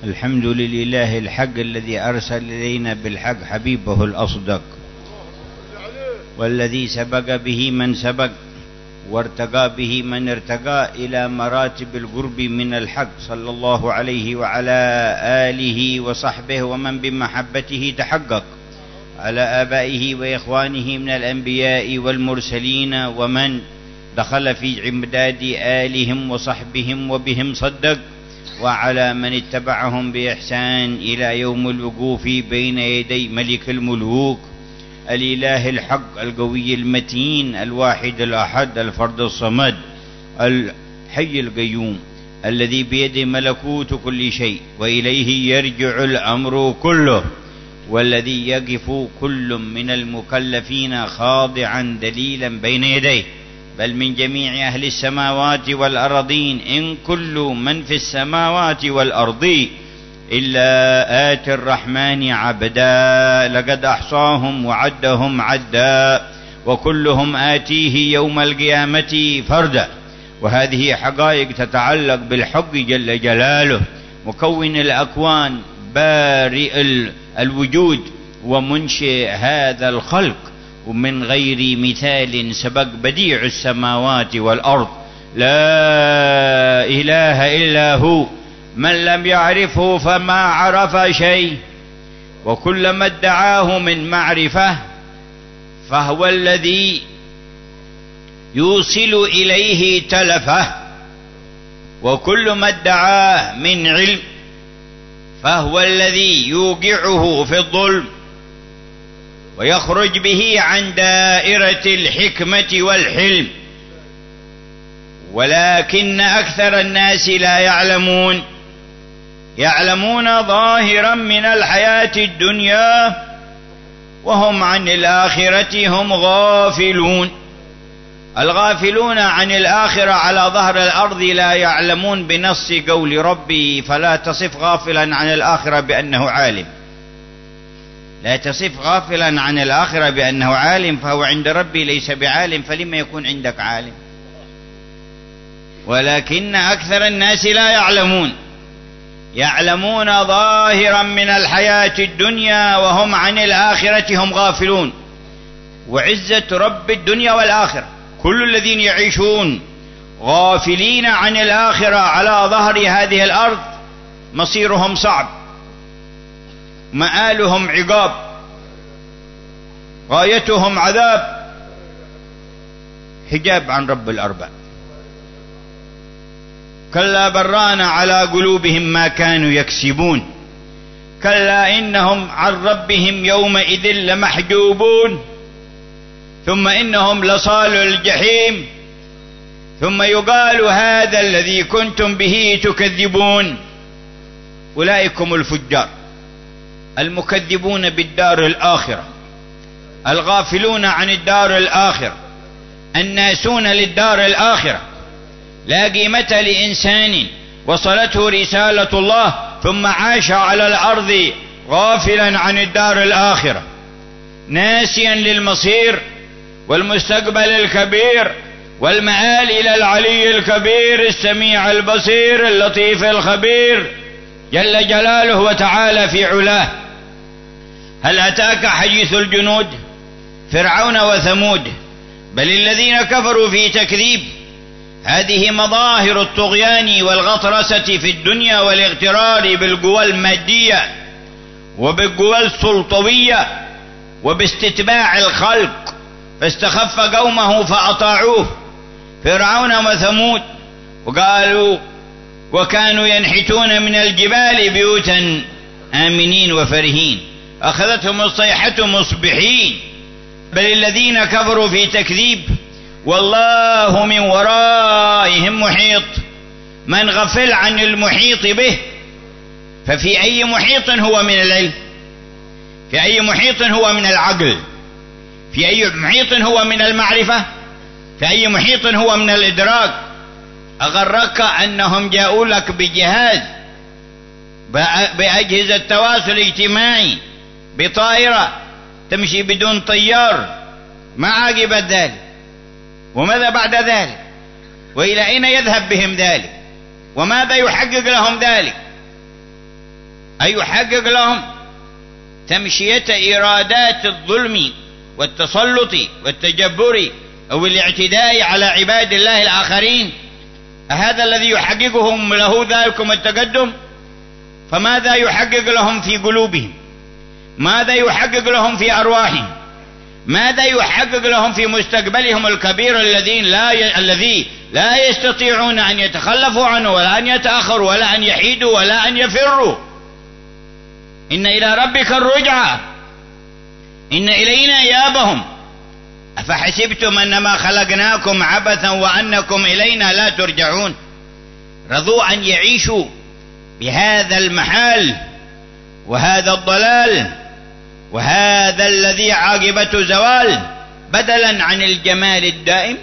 الحمد لله الحق الذي أرسل إلينا بالحق حبيبه الأصدق، والذي سبق به من سبق وارتقى به من ارتقى إلى مراتب القرب من الحق، صلى الله عليه وعلى آله وصحبه ومن بمحبته تحقق، على آبائه وإخوانه من الأنبياء والمرسلين ومن دخل في عمداد آلهم وصحبهم وبهم صدق، وعلى من اتبعهم بإحسان إلى يوم الوقوف بين يدي ملك الملوك، الإله الحق القوي المتين الواحد الأحد الفرد الصمد الحي القيوم، الذي بيده ملكوت كل شيء وإليه يرجع الأمر كله، والذي يقف كل من المكلفين خاضعا دليلا بين يديه، بل من جميع أهل السماوات والأرضين، إن كل من في السماوات والأرض إلا آتي الرحمن عبدا، لقد أحصاهم وعدهم عدا، وكلهم آتيه يوم القيامة فردا. وهذه حقائق تتعلق بالحق جل جلاله، مكون الأكوان، بارئ الوجود ومنشئ هذا الخلق، ومن غير مثال سبق، بديع السماوات والأرض، لا إله إلا هو، من لم يعرفه فما عرف شيء، وكل ما ادعاه من معرفة فهو الذي يوصل إليه تلفه، وكل ما ادعاه من علم فهو الذي يوقعه في الظلم ويخرج به عن دائرة الحكمة والحلم. ولكن أكثر الناس لا يعلمون، يعلمون ظاهرا من الحياة الدنيا وهم عن الآخرة هم غافلون. الغافلون عن الآخرة على ظهر الأرض لا يعلمون بنص قول ربي: فلا تصف غافلا عن الآخرة بأنه عالم. لا تصف غافلا عن الآخرة بأنه عالم، فهو عند ربي ليس بعالم، فلما يكون عندك عالم؟ ولكن أكثر الناس لا يعلمون، يعلمون ظاهرا من الحياة الدنيا وهم عن الآخرة هم غافلون. وعزة رب الدنيا والآخرة، كل الذين يعيشون غافلين عن الآخرة على ظهر هذه الأرض مصيرهم صعب، مآلهم عقاب، غايتهم عذاب، حجاب عن رب الأرباب. كلا بران على قلوبهم ما كانوا يكسبون، كلا إنهم عن ربهم يومئذ لمحجوبون، ثم إنهم لصالوا الجحيم، ثم يقال هذا الذي كنتم به تكذبون. أولئكم الفجار المكذبون بالدار الآخرة، الغافلون عن الدار الآخرة، الناسون للدار الآخرة. لا قيمة لإنسان وصلته رسالة الله ثم عاش على الأرض غافلا عن الدار الآخرة، ناسيا للمصير والمستقبل الكبير والمآل إلى العلي الكبير السميع البصير اللطيف الخبير جل جلاله وتعالى في علاه. هل أتاك حديث الجنود فرعون وثمود؟ بل الذين كفروا في تكذيب. هذه مظاهر الطغيان والغطرسة في الدنيا والاغترار بالقوى المادية وبالقوى السلطوية وباستتباع الخلق، فاستخف قومه فأطاعوه، فرعون وثمود. وقالوا وكانوا ينحتون من الجبال بيوتا آمنين وفرهين، أخذتهم الصيحة مصبحين. بل الذين كفروا في تكذيب، والله من ورائهم محيط. من غفل عن المحيط به، ففي أي محيط هو من العلم؟ في أي محيط هو من العقل؟ في أي محيط هو من المعرفة؟ في أي محيط هو من الإدراك؟ أغرك أنهم جاءوا لك بجهاز، بأجهزة التواصل الاجتماعي، بطائرة تمشي بدون طيار، ما عاقبت ذلك؟ وماذا بعد ذلك؟ وإلى أين يذهب بهم ذلك؟ وماذا يحقق لهم ذلك؟ أي يحقق لهم تمشية إرادات الظلم والتسلط والتجبر أو الاعتداء على عباد الله الآخرين؟ هذا الذي يحققهم له ذلكم التقدم؟ فماذا يحقق لهم في قلوبهم؟ ماذا يحقق لهم في أرواحهم؟ ماذا يحقق لهم في مستقبلهم الكبير الذي لا يستطيعون أن يتخلفوا عنه ولا أن يتأخروا ولا أن يحيدوا ولا أن يفروا؟ إن إلى ربك الرجعى، إن إلينا إيابهم. أفحسبتم أنما خلقناكم عبثا وأنكم إلينا لا ترجعون؟ رضوا أن يعيشوا بهذا المحال وهذا الضلال وهذا الذي عاقبته زوال، بدلا عن الجمال الدائم،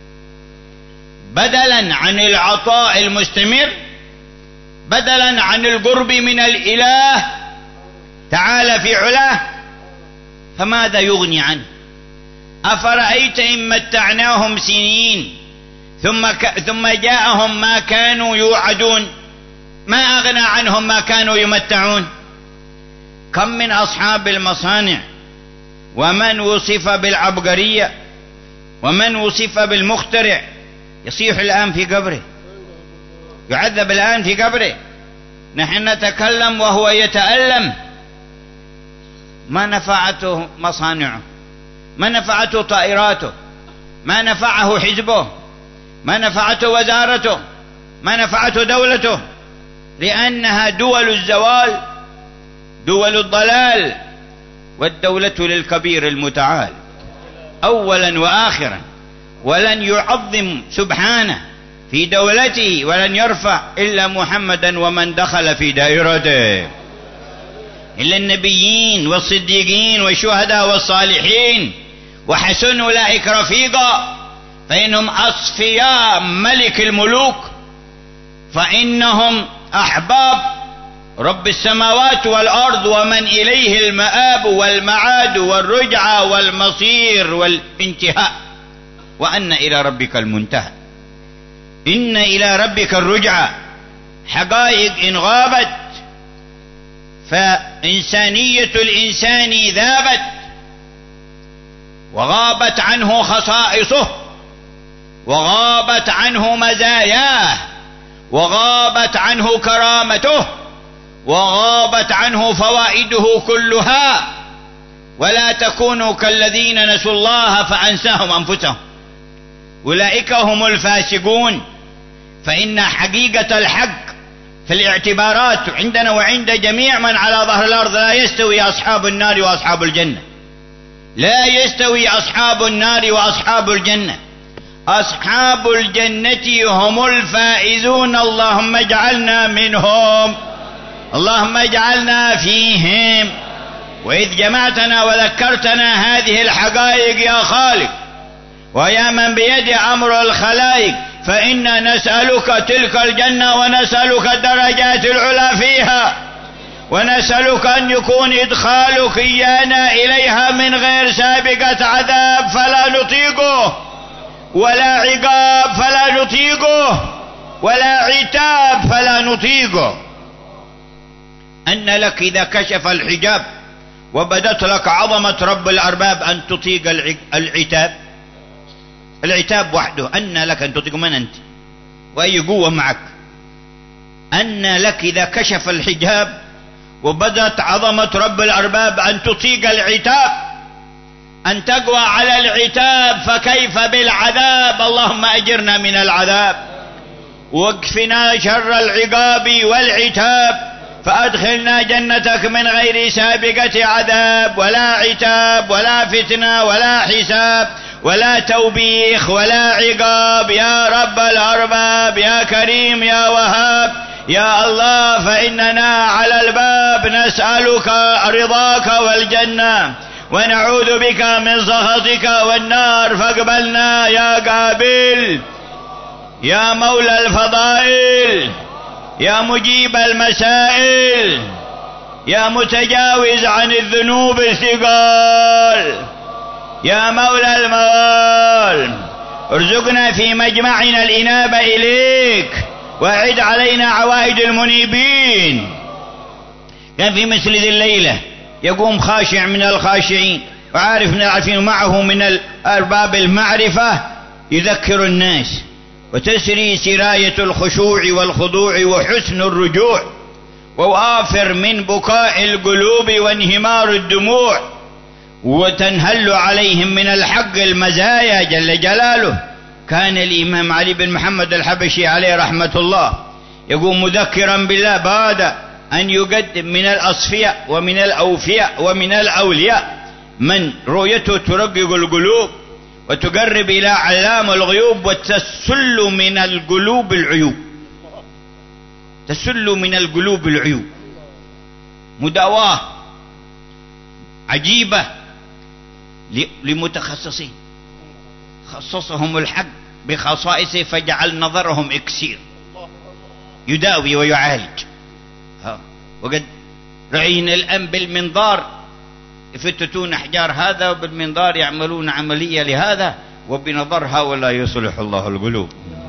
بدلا عن العطاء المستمر، بدلا عن القرب من الإله تعالى في علاه. فماذا يغني عنه؟ أفرأيت إن متعناهم سنين ثم جاءهم ما كانوا يوعدون؟ ما أغنى عنهم ما كانوا يمتعون. كم من أصحاب المصانع ومن وصف بالعبقرية ومن وصف بالمخترع يصيح الآن في قبره، يعذب الآن في قبره. نحن نتكلم وهو يتألم. ما نفعته مصانعه، ما نفعته طائراته، ما نفعه حزبه، ما نفعته وزارته، ما نفعته دولته، لأنها دول الزوال، دول الضلال. والدولة للكبير المتعال أولا وآخرا، ولن يعظم سبحانه في دولته ولن يرفع إلا محمدا ومن دخل في دائرته، إلا النبيين والصديقين والشهداء والصالحين، وحسن أولئك رفيقا، فإنهم أصفياء ملك الملوك، فإنهم أحباب رب السماوات والأرض ومن إليه المآب والمعاد والرجعة والمصير والانتهاء، وأن إلى ربك المنتهى. إن إلى ربك الرجعة حقائق إن غابت فإنسانية الإنسان ذابت وغابت عنه خصائصه وغابت عنه مزاياه وغابت عنه كرامته وغابت عنه فوائده كلها. ولا تكونوا كالذين نسوا الله فأنساهم أنفسهم، أولئك هم الفاسقون. فإن حقيقة الحق في الاعتبارات عندنا وعند جميع من على ظهر الأرض لا يستوي أصحاب النار وأصحاب الجنة، لا يستوي أصحاب النار وأصحاب الجنة. أصحاب الجنة هم الفائزون، اللهم اجعلنا منهم، اللهم اجعلنا فيهم. وإذ جمعتنا وذكرتنا هذه الحقائق يا خالق ويا من بيده أمر الخلائق، فإنا نسألك تلك الجنة ونسألك الدرجات العلى فيها، ونسألك أن يكون إدخالك إيانا إليها من غير سابقة عذاب فلا نطيقه، ولا عقاب فلا نطيقه، ولا عتاب فلا نطيقه. أن لك إذا كشف الحجاب وبدت لك عظمة رب الأرباب أن تطيق العتاب؟ العتاب وحده أن لك أن تطيق؟ من أنت وأي قوة معك؟ أن لك إذا كشف الحجاب وبدت عظمة رب الأرباب أن تطيق العتاب، أن تقوى على العتاب، فكيف بالعذاب؟ اللهم أجرنا من العذاب واكفنا شر العقاب والعتاب، فأدخلنا جنتك من غير سابقة عذاب ولا عتاب ولا فتنة ولا حساب ولا توبيخ ولا عقاب يا رب الأرباب يا كريم يا وهاب يا الله. فإننا على الباب نسألك رضاك والجنة ونعوذ بك من سخطك والنار، فاقبلنا يا قابل يا مولى الفضائل يا مجيب المسائل يا متجاوز عن الذنوب الثقال يا مولى الموال. ارزقنا في مجمعنا الإنابة إليك، وأعد علينا عوائد المنيبين. كان في مثل ذي الليلة يقوم خاشع من الخاشعين وعارف من العارفين ومعه من أرباب المعرفة يذكر الناس، وتسري سراية الخشوع والخضوع وحسن الرجوع، ووافر من بكاء القلوب وانهمار الدموع، وتنهل عليهم من الحق المزايا جل جلاله. كان الإمام علي بن محمد الحبشي عليه رحمة الله يقوم مذكرا بالله بعد أن يقدم من الأصفياء ومن الأوفياء ومن الأولياء من رؤيته ترقق القلوب وتقرب إلى علام الغيوب وتسل من القلوب العيوب، تسل من القلوب العيوب. مداواة عجيبة لمتخصصين خصصهم الحق بخصائصه فجعل نظرهم اكسير يداوي ويعالج. وقد رأينا الآن بالمنظار يفتتون أحجار هذا، وبالمنظار يعملون عملية لهذا، وبنظر هؤلاء يصلح الله القلوب.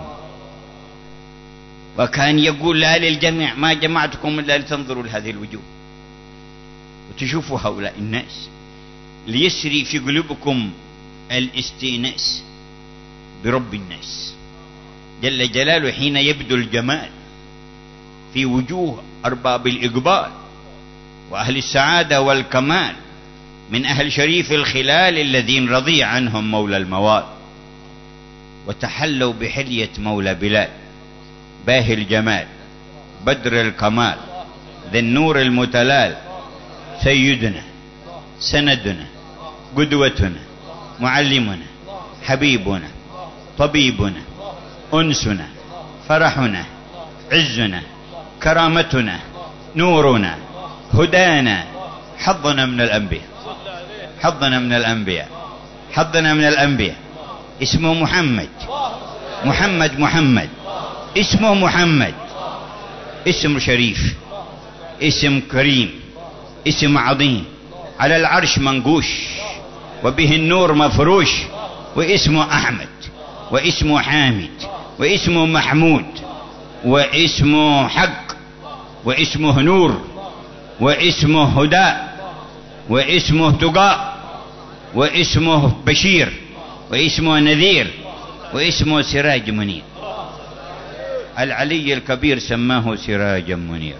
وكان يقول لأهل الجميع ما جمعتكم إلا لتنظروا لهذه الوجوه وتشوفوا هؤلاء الناس، ليسري في قلوبكم الاستئناس برب الناس جل جلاله حين يبدو الجمال في وجوه أرباب الإقبال وأهل السعادة والكمال من أهل شريف الخلال الذين رضي عنهم مولى الموال، وتحلوا بحلية مولى بلال باهي الجمال بدر الكمال ذي النور المتلال، سيدنا سندنا قدوتنا معلمنا حبيبنا طبيبنا أنسنا فرحنا عزنا كرامتنا نورنا هدانا، حظنا من الأنبياء، حظنا من الأنبياء، حظنا من الأنبياء. اسمه محمد محمد محمد، اسمه محمد، اسم شريف، اسم كريم، اسم عظيم، على العرش منقوش وبه النور مفروش، واسمه أحمد، واسمه حامد، واسمه محمود، واسمه حق، واسمه نور، واسمه هداء، واسمه تقاء، واسمه بشير، واسمه نذير، واسمه سراج منير. العلي الكبير سماه سراجا منيرا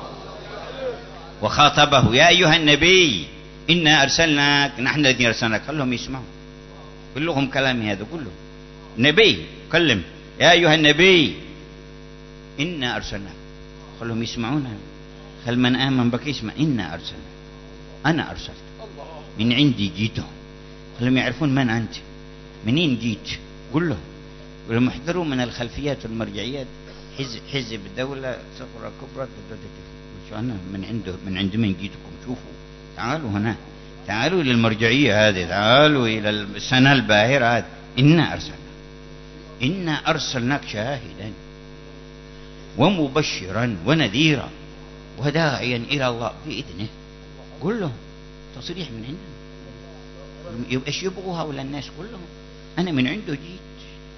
وخاطبه يا أيها النبي إنا أرسلناك، نحن الذين أرسلناك. خلهم يسمعوا، قل لهم كلامي هذا كله. نبي كلم يا أيها النبي إنا أرسلناك، خلهم يسمعونها. خل من آمن بك يسمع. إنا أرسلناك، أنا أرسلت، من عندي جيتهم. خلهم يعرفون من أنت، منين جيت. قل لهم ولما احذروا من الخلفيات والمرجعيات، حزب دولة صغرى كبرى، أنا من عند من جيتكم. شوفوا، تعالوا هنا، تعالوا إلى المرجعية هذه، تعالوا إلى السنة الباهرة هذه. إنا أرسلناك، إنا أرسلناك شاهدا ومبشرا ونذيرا وداعيا إلى الله بإذنه. قل لهم تصريح من عندنا. إيش يبغوا هؤلاء الناس؟ قل لهم أنا من عنده جيت.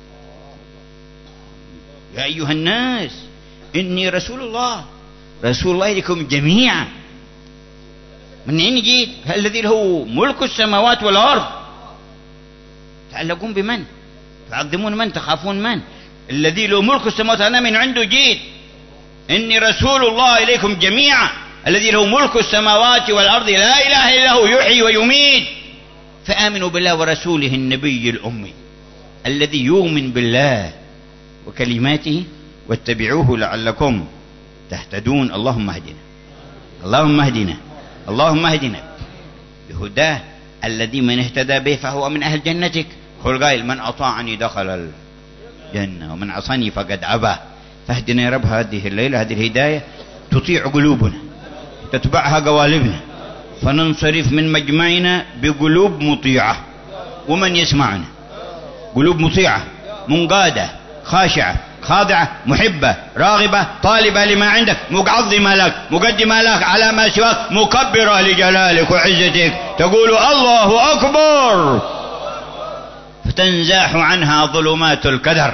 يا أيها الناس إني رسول الله، رسول الله إليكم جميعا. من أين جيت؟ الذي له ملك السماوات والأرض. تعلقون بمن؟ تعظمون من؟ تخافون من؟ الذي له ملك السماوات، أنا من عنده جيت. إني رسول الله إليكم جميعا الذي له ملك السماوات والأرض لا إله إلا هو يحيي ويميت. فآمنوا بالله ورسوله النبي الأمي الذي يؤمن بالله وكلماته واتبعوه لعلكم تهتدون. اللهم اهدنا، اللهم اهدنا، اللهم اهدنا بهداه الذي من اهتدى به فهو من أهل جنتك. قل قائل من أطاعني دخل الجنة ومن عصاني فقد عبى. فاهدنا يا رب هذه الليلة، هذه الهداية تطيع قلوبنا، تتبعها قوالبنا، فننصرف من مجمعنا بقلوب مطيعة. ومن يسمعنا قلوب مطيعة منقادة خاشعة خاضعة محبة راغبة طالبة لما عندك، مقعظمة لك مقدمة لك على ما سواك، مكبرة لجلالك وعزتك، تقول الله أكبر، فتنزاح عنها ظلمات الكدر،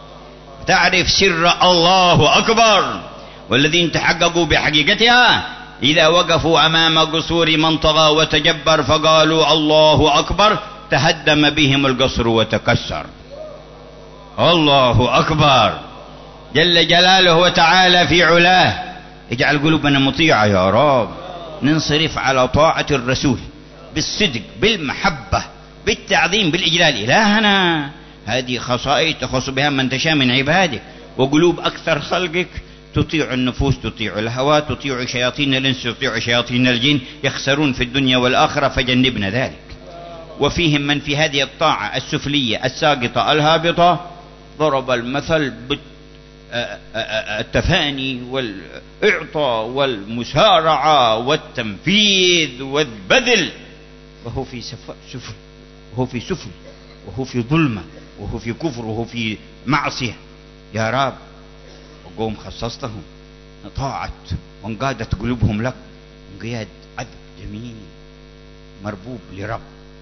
تعرف سر الله أكبر. والذين تحققوا بحقيقتها إذا وقفوا أمام قصور من طغى وتجبر فقالوا الله أكبر تهدم بهم القصر وتكسر. الله أكبر جل جلاله وتعالى في علاه. اجعل قلوبنا مطيعة يا رب، ننصرف على طاعة الرسول بالصدق بالمحبة بالتعظيم بالإجلال إلهنا. هذه خصائص تخص بها من تشاء من عبادك. وقلوب أكثر خلقك تطيع النفوس، تطيع الهوى، تطيع شياطين الإنس، تطيع شياطين الجن، يخسرون في الدنيا والآخرة، فجنبنا ذلك. وفيهم من في هذه الطاعة السفلية الساقطة الهابطة ضرب المثل بالتفاني والإعطاء والمسارعة والتنفيذ والبذل، وهو في سفل، وهو في سفل، وهو في ظلمة، وهو في كفر، وهو في معصية. يا رب وقوم خصصتهم طاعت وانقادت قلوبهم لك انقياد عذب جميل مربوب لرب،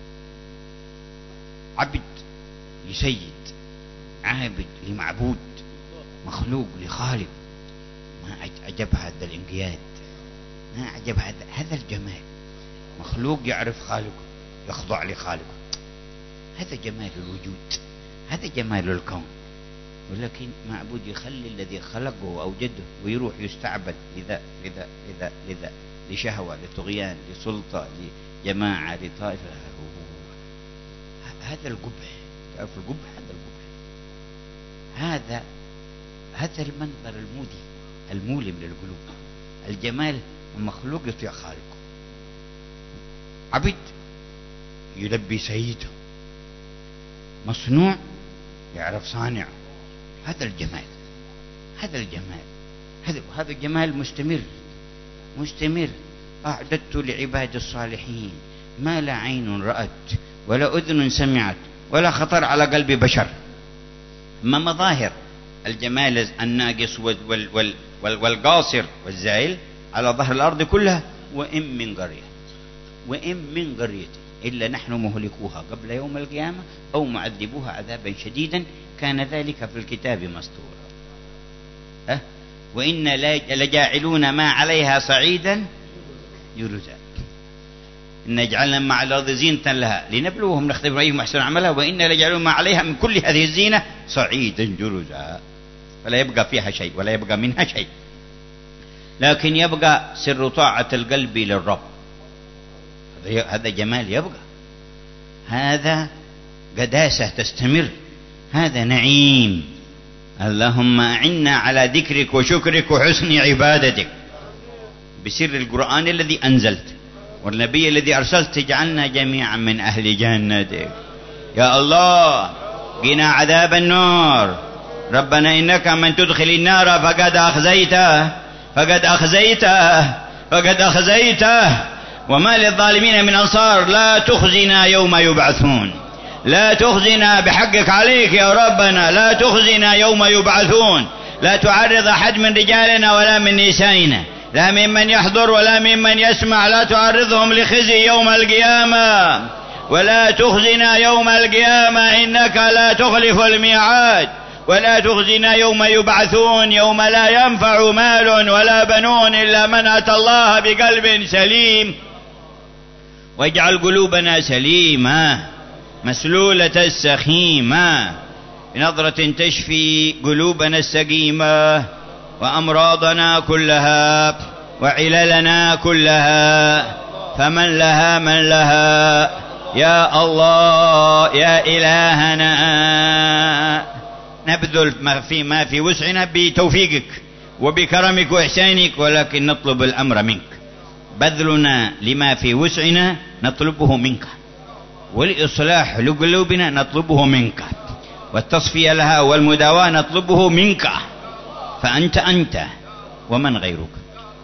عبد لسيد، عابد لمعبود، مخلوق لخالق. ما عجب هذا الانقياد، ما عجب هذا الجمال. مخلوق يعرف خالقه، يخضع لخالقه. هذا جمال الوجود، هذا جمال الكون. ولكن معبود يخلي الذي خلقه وأوجده ويروح يستعبد لذا لشهوة، لطغيان، لسلطة، لجماعة، لطائفة. هذا القبح، تعرف القبح؟ هذا المنظر المؤلم للقلوب. الجمال المخلوق يطيع خالقه، عبد يلبي سيده، مصنوع يعرف صانعه. هذا الجمال، هذا الجمال مستمر. أعددت لعباد الصالحين ما لا عين رأت ولا أذن سمعت ولا خطر على قلب بشر. ما مظاهر الجمال الناقص والقاصر والزائل على ظهر الأرض كلها. وإن من قرية إلا نحن مهلكوها قبل يوم القيامة أو معذبوها عذابا شديدا كان ذلك في الكتاب مسطورا. وإن لجاعلون ما عليها صعيدا جرزا إن جعلنا مع الأرض زينة لها لنبلوهم نختبر أيهم أحسن عملها وإن لجعلون ما عليها من كل هذه الزينة صعيدا جرزا، فلا يبقى فيها شيء ولا يبقى منها شيء، لكن يبقى سر طاعة القلب للرب. هذا جمال يبقى، هذا قداسة تستمر، هذا نعيم. اللهم أعنا على ذكرك وشكرك وحسن عبادتك بسر القرآن الذي أنزلت والنبي الذي أرسلت، اجعلنا جميعا من أهل جنتك يا الله. قنا عذاب النار. ربنا إنك من تدخل النار فقد أخزيته وما للظالمين من أنصار. لا تخزنا يوم يبعثون، لا تخزنا بحقك عليك يا ربنا، لا تخزنا يوم يبعثون. لا تعرض أحد من رجالنا ولا من نسائنا، لا ممن يحضر ولا ممن يسمع، لا تعرضهم لخزي يوم القيامة، ولا تخزنا يوم القيامة إنك لا تخلف الميعاد. ولا تخزنا يوم يبعثون، يوم لا ينفع مال ولا بنون إلا من أتى الله بقلب سليم. واجعل قلوبنا سليمة مسلولة السخيمة بنظرة تشفي قلوبنا السقيمة وأمراضنا كلها وعللنا كلها، فمن لها من لها يا الله يا إلهنا. نبذل ما في وسعنا بتوفيقك وبكرمك وإحسانك، ولكن نطلب الأمر منك. بذلنا لما في وسعنا نطلبه منك، والإصلاح لقلوبنا نطلبه منك، والتصفية لها والمداواة نطلبه منك. فأنت ومن غيرك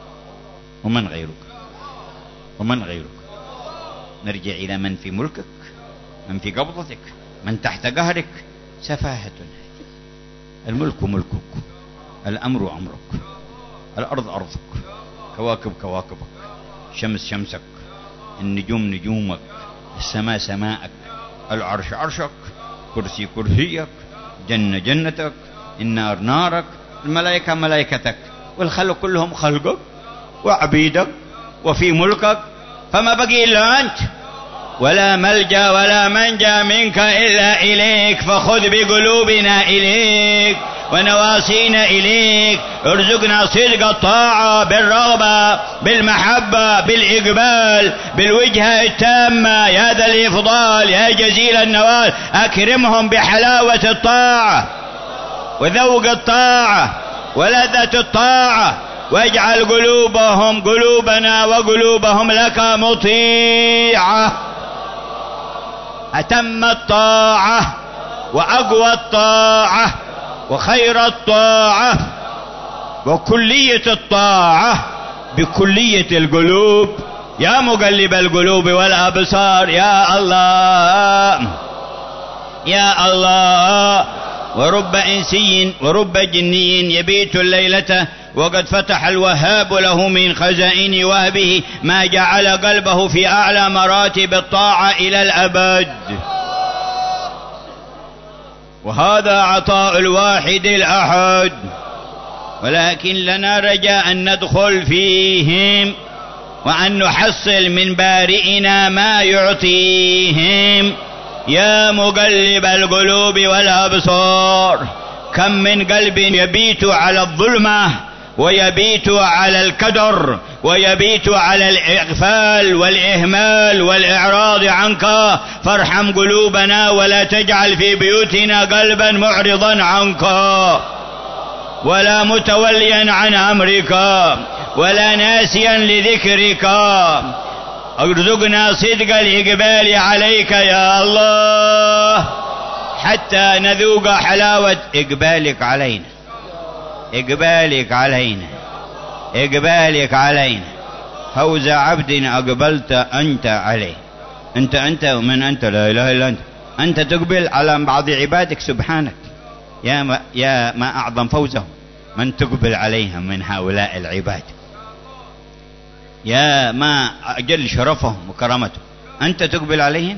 ومن غيرك. نرجع إلى من في ملكك، من في قبضتك، من تحت قهرك. سفاهة هذه. الملك ملكك، الأمر أمرك، الأرض أرضك، كواكب كواكبك، شمس شمسك، النجوم نجومك، السماء سماءك، العرش عرشك، كرسي كرسيك، جنة جنتك، النار نارك، الملائكة ملائكتك، والخلق كلهم خلقك. وعبيدك وفي ملكك، فما بقي إلا أنت، ولا ملجأ ولا منجا منك إلا إليك، فخذ بقلوبنا إليك ونواصينا إليك، ارزقنا صدق الطاعة بالرغبة بالمحبة بالإقبال بالوجهة التامة يا ذا الإفضال يا جزيل النوال. أكرمهم بحلاوة الطاعة وذوق الطاعة ولذة الطاعة، واجعل قلوبنا وقلوبهم لك مطيعة، أتم الطاعة وأقوى الطاعة وخير الطاعة وكلية الطاعة بكلية القلوب. يا مقلب القلوب والأبصار يا الله يا الله. ورب إنسي ورب جني يبيت الليلة وقد فتح الوهاب له من خزائن وهبه ما جعل قلبه في أعلى مراتب الطاعة إلى الأبد، وهذا عطاء الواحد الأحد. ولكن لنا رجاء أن ندخل فيهم وأن نحصل من بارئنا ما يعطيهم. يا مقلب القلوب والأبصار، كم من قلب يبيت على الظلمة ويبيت على الكدر ويبيت على الإغفال والإهمال والإعراض عنك، فارحم قلوبنا ولا تجعل في بيوتنا قلبا معرضا عنك ولا متوليا عن أمرك ولا ناسيا لذكرك. ارزقنا صدق الإقبال عليك يا الله حتى نذوق حلاوة إقبالك علينا، إقبالك علينا، إقبالك علينا. فوز عبد أقبلت أنت عليه. أنت ومن أنت؟ لا إله إلا أنت. أنت تقبل على بعض عبادك سبحانك. يا ما أعظم فوزهم من تقبل عليهم من هؤلاء العباد، يا ما أجل شرفهم وكرامتهم. أنت تقبل عليهم،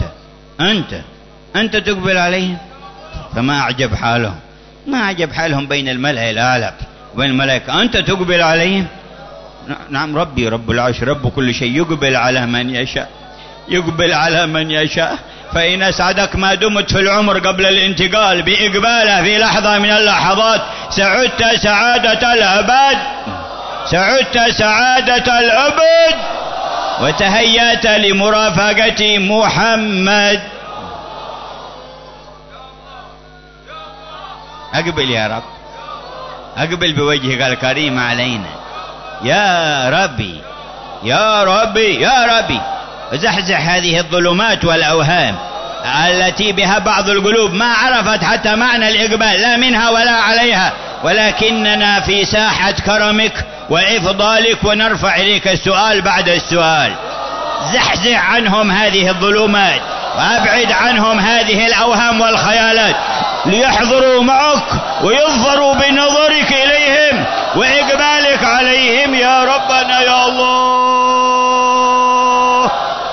أنت تقبل عليهم. فما أعجب حالهم، ما أعجب حالهم بين الملأ الأعلى وبين الملائكة. أنت تقبل عليهم. نعم، ربي رب العرش رب كل شيء يقبل على من يشاء، يقبل على من يشاء. فإن أسعدك ما دمت في العمر قبل الانتقال بإقباله في لحظة من اللحظات سعدت سعادة الأبد، سعدت سعادة الأبد، وتهيأت لمرافقة محمد. أقبل يا رب، أقبل بوجهك الكريم علينا يا ربي يا ربي يا ربي. زحزح هذه الظلمات والأوهام التي بها بعض القلوب ما عرفت حتى معنى الإقبال، لا منها ولا عليها، ولكننا في ساحة كرمك وإفضالك ونرفع إليك السؤال بعد السؤال. زحزح عنهم هذه الظلمات وأبعد عنهم هذه الأوهام والخيالات ليحضروا معك ويظفروا بنظرك إليهم وإقبالك عليهم يا ربنا يا الله.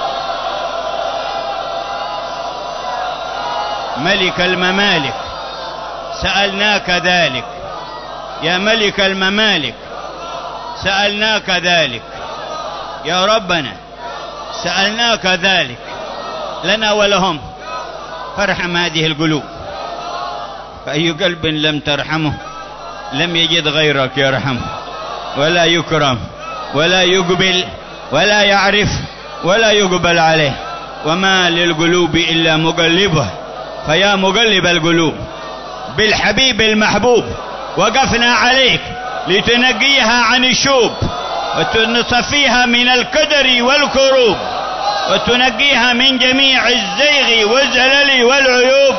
ملك الممالك سألناك ذلك، يا ملك الممالك سألناك ذلك، يا ربنا سألناك ذلك لنا ولهم، فارحم هذه القلوب. فأي قلب لم ترحمه لم يجد غيرك يرحمه ولا يكرم ولا يقبل ولا يعرف ولا يقبل عليه. وما للقلوب إلا مقلبه، فيا مقلب القلوب بالحبيب المحبوب وقفنا عليك لتنقيها عن الشوب وتصفيها من الكدر والكروب وتنقيها من جميع الزيغ والزلل والعيوب.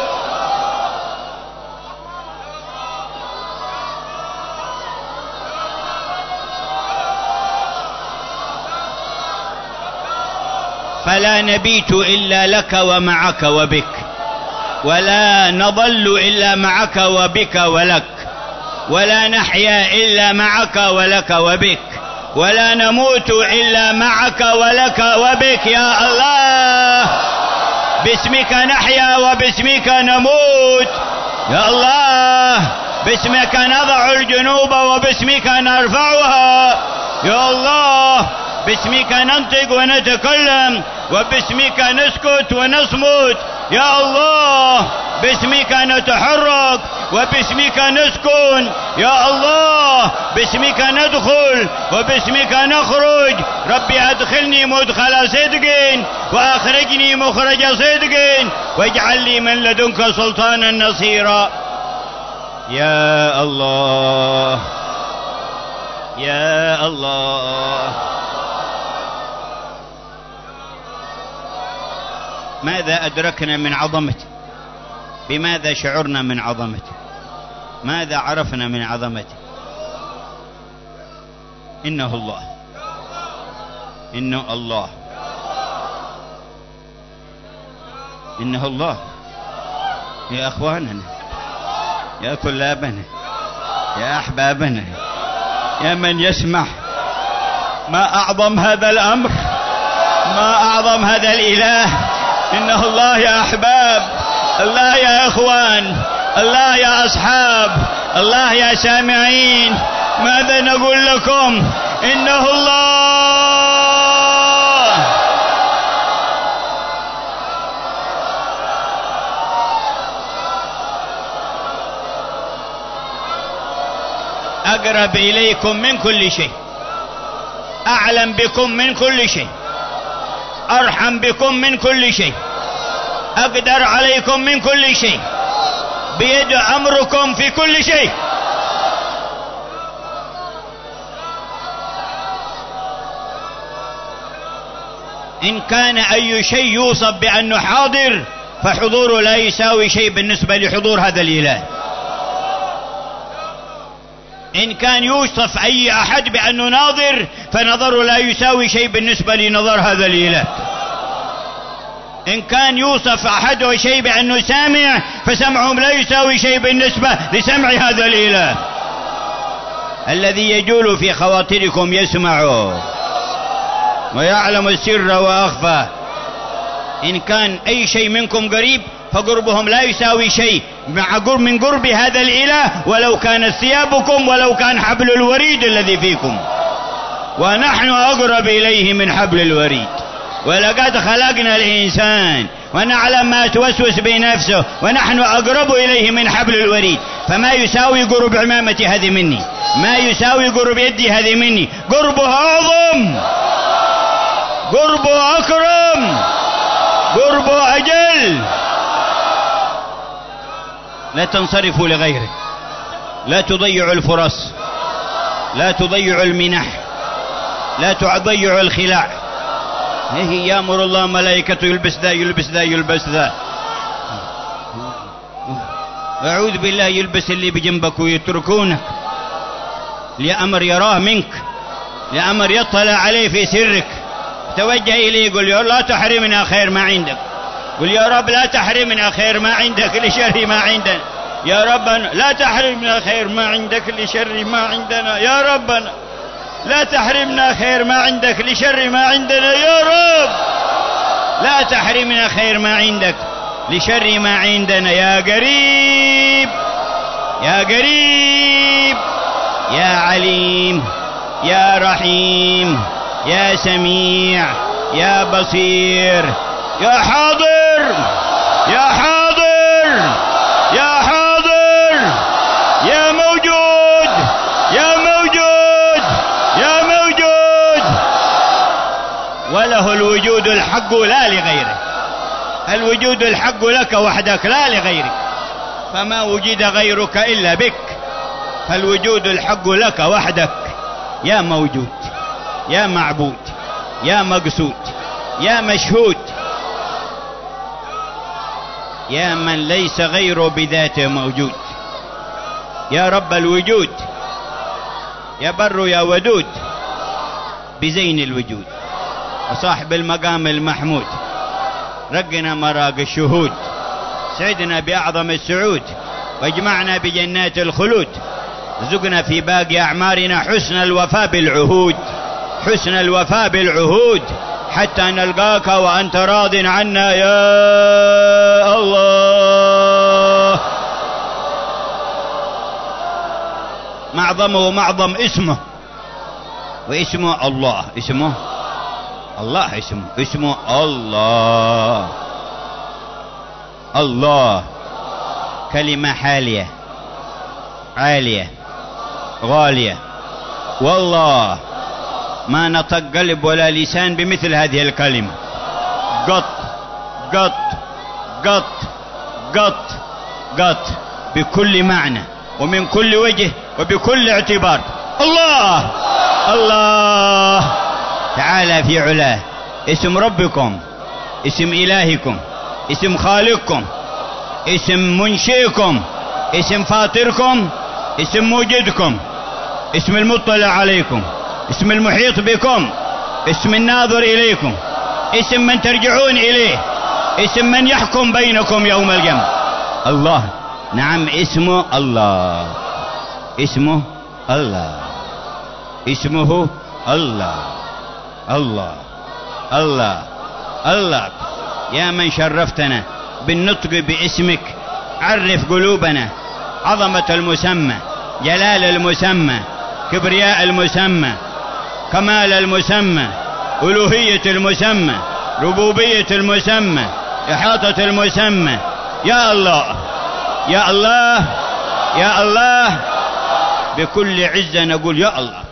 فلا نبيت إلا لك ومعك وبك، ولا نظل إلا معك وبك ولك، ولا نحيا إلا معك ولك وبك، ولا نموت إلا معك ولك وبك يا الله. باسمك نحيا وباسمك نموت يا الله، باسمك نضع الجنوب وباسمك نرفعها، يا الله باسمك ننطق ونتكلم، وباسمك نسكت ونصمت. يا الله باسمك نتحرك، وباسمك نسكن. يا الله باسمك ندخل، وباسمك نخرج. ربي أدخلني مدخل صدق، وأخرجني مخرج صدق، واجعل لي من لدنك سلطانا نصيرا. يا الله يا الله. ماذا أدركنا من عظمته؟ بماذا شعرنا من عظمته؟ ماذا عرفنا من عظمته؟ إنه الله، إنه الله، إنه الله. يا أخواننا، يا طلابنا، يا أحبابنا، يا من يسمع، ما أعظم هذا الأمر، ما أعظم هذا الإله. إنه الله يا أحباب، الله يا إخوان، الله يا أصحاب، الله يا سامعين. ماذا نقول لكم؟ إنه الله. أقرب إليكم من كل شيء، أعلم بكم من كل شيء، أرحم بكم من كل شيء، أقدر عليكم من كل شيء، بيد أمركم في كل شيء. إن كان أي شيء يوصف بأنه حاضر، فحضوره لا يساوي شيء بالنسبة لحضور هذا الإله. إن كان يوصف أي أحد بأنه ناظر، فنظره لا يساوي شيء بالنسبة لنظر هذا الإله. إن كان يوصف أحد شيء بأنه سامع، فسمعهم لا يساوي شيء بالنسبة لسمع هذا الإله. الذي يجول في خواطركم يسمعه ويعلم السر وأخفى. إن كان أي شيء منكم قريب، فقربهم لا يساوي شيء من قرب هذا الإله، ولو كانت ثيابكم، ولو كان حبل الوريد الذي فيكم. ونحن أقرب إليه من حبل الوريد. ولقد خلقنا الإنسان ونعلم ما توسوس بنفسه، ونحن أقرب إليه من حبل الوريد. فما يساوي قرب عمامة هذه مني، ما يساوي قرب يدي هذه مني. قربه أعظم، قربه أكرم، قربه أجل. لا تنصرفوا لغيره، لا تضيعوا الفرص، لا تضيعوا المنح، لا تضيعوا الخلاع. إيه يأمر الله ملائكته يلبس ذا يلبس ذا يلبس ذا، أعوذ بالله يلبس اللي بجنبك ويتركونك لأمر يراه منك، لأمر يطلع عليه في سرك. توجه إليه يقول يا لا تحرمنا خير ما عندك، قل يا رب لا تحرمنا خير ما عندك لشر ما عندنا. يا ربنا لا تحرمنا خير ما عندك لشر ما عندنا. يا ربنا لا تحرمنا خير ما عندك لشر ما عندنا. يا رب لا تحرمنا خير ما عندك لشر ما عندنا. يا قريب يا قريب يا عليم يا رحيم يا سميع يا بصير يا حاضر يا حاضر يا حاضر يا موجود يا موجود يا موجود. وله الوجود الحق لا لغيره، الوجود الحق لك وحدك لا لغيرك، فما وجد غيرك إلا بك، فالوجود الحق لك وحدك. يا موجود يا معبود يا مقصود يا مشهود، يا من ليس غيره بذاته موجود. يا رب الوجود، يا بر يا ودود بزين الوجود، وصاحب المقام المحمود. رقنا مراق الشهود، سعدنا بأعظم السعود، واجمعنا بجنات الخلود. ارزقنا في باقي أعمارنا حسن الوفاء بالعهود، حسن الوفاء بالعهود، حتى نلقاك وأنت راض عنا يا الله. معظمه معظم اسمه، واسمه الله، اسمه الله، اسمه الله. الله كلمة حالية عالية غالية، والله ما نطق قلب ولا لسان بمثل هذه الكلمة. قط قط قط قط قط، بكل معنى ومن كل وجه وبكل اعتبار. الله الله تعالى في علاه، اسم ربكم، اسم إلهكم، اسم خالقكم، اسم منشئكم، اسم فاطركم، اسم موجدكم، اسم المطلع عليكم، اسم المحيط بكم، اسم الناظر إليكم، اسم من ترجعون إليه، اسم من يحكم بينكم يوم القيامة. الله، نعم اسمه الله، اسمه الله، اسمه الله. الله الله الله. يا من شرفتنا بالنطق باسمك، عرف قلوبنا عظمة المسمى، جلال المسمى، كبرياء المسمى، كمال المسمى، ألوهية المسمى، ربوبية المسمى، إحاطة المسمى. يا الله يا الله يا الله. بكل عزة نقول يا الله،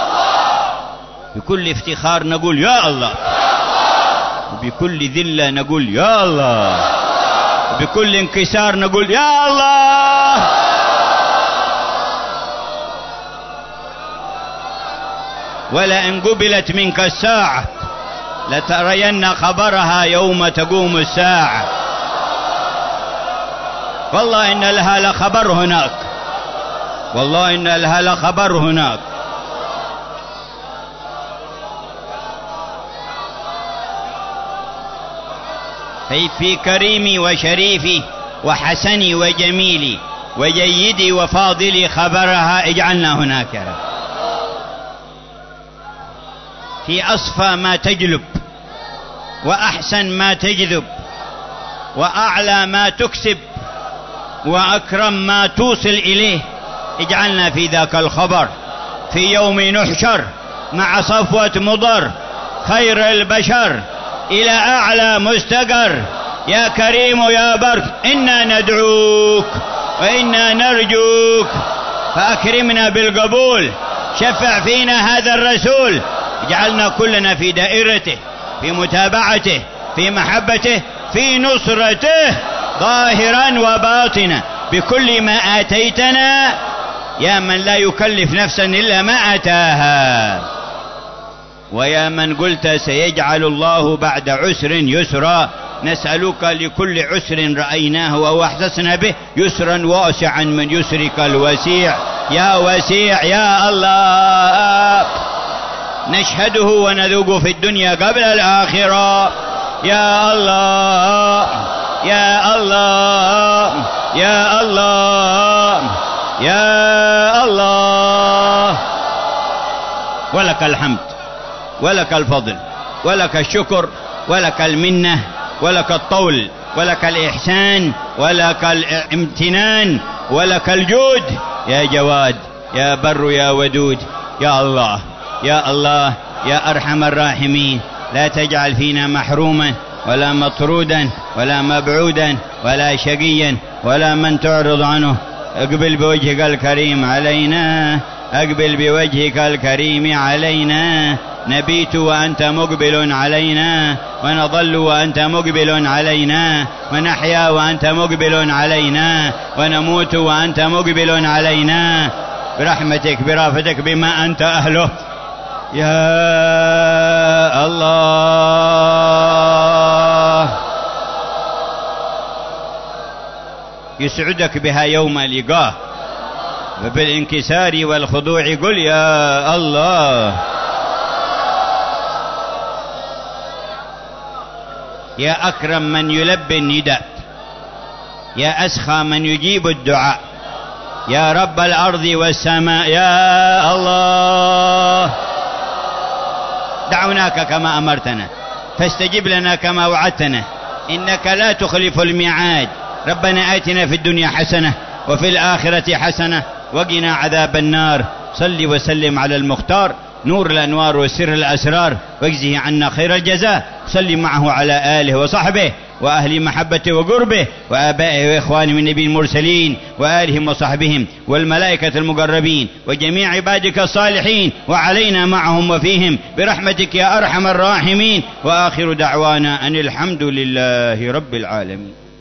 بكل افتخار نقول يا الله، وبكل ذلة نقول يا الله، وبكل انكسار نقول يا الله. ولئن قبلت منك الساعة لترين خبرها يوم تقوم الساعة. والله إن لها لخبر هناك، والله إن لها لخبر هناك. في كريمي وشريفي وحسني وجميلي وجيدي وفاضلي خبرها اجعلنا هناك يا رب. في أصفى ما تجلب، وأحسن ما تجذب، وأعلى ما تكسب، وأكرم ما توصل إليه اجعلنا في ذاك الخبر. في يوم نحشر مع صفوة مضر خير البشر إلى أعلى مستقر. يا كريم يا بر إنا ندعوك وإنا نرجوك، فأكرمنا بالقبول. شفع فينا هذا الرسول، اجعلنا كلنا في دائرته، في متابعته، في محبته، في نصرته ظاهرا وباطنا بكل ما آتيتنا. يا من لا يكلف نفسا إلا ما آتاها، ويا من قلت سيجعل الله بعد عسر يسرا. نسألك لكل عسر رأيناه أو أحسسنا به يسرا واسعا من يسرك الوسيع. يا وسيع يا الله، نشهده ونذوق في الدنيا قبل الآخرة. يا الله يا الله يا الله يا الله. ولك الحمد ولك الفضل ولك الشكر ولك المنة ولك الطول ولك الإحسان ولك الامتنان ولك الجود. يا جواد يا بر يا ودود. يا الله يا الله يا أرحم الراحمين، لا تجعل فينا محروما ولا مطرودا ولا مبعودا ولا شقيا ولا من تعرض عنه. اقبل بوجهك الكريم علينا، اقبل بوجهك الكريم علينا. نبيت وأنت مقبل علينا، ونظل وأنت مقبل علينا، ونحيا وأنت مقبل علينا، ونموت وأنت مقبل علينا، برحمتك برافتك بما أنت أهله. يا الله، يسعدك بها يوم لقاه، وبالانكسار والخضوع قل يا الله. يا أكرم من يلبي النداء، يا أسخى من يجيب الدعاء، يا رب الأرض والسماء. يا الله، دعوناك كما أمرتنا فاستجب لنا كما وعدتنا، إنك لا تخلف الميعاد. ربنا آتنا في الدنيا حسنة وفي الآخرة حسنة وقنا عذاب النار. صل وسلم على المختار نور الأنوار وسر الأسرار، واجزه عنا خير الجزاء. صل معه على آله وصحبه وأهل محبته وقربه وآبائه وإخوانه من نبي المرسلين وآلهم وصحبهم والملائكة المقربين وجميع عبادك الصالحين، وعلينا معهم وفيهم برحمتك يا أرحم الراحمين. وآخر دعوانا أن الحمد لله رب العالمين.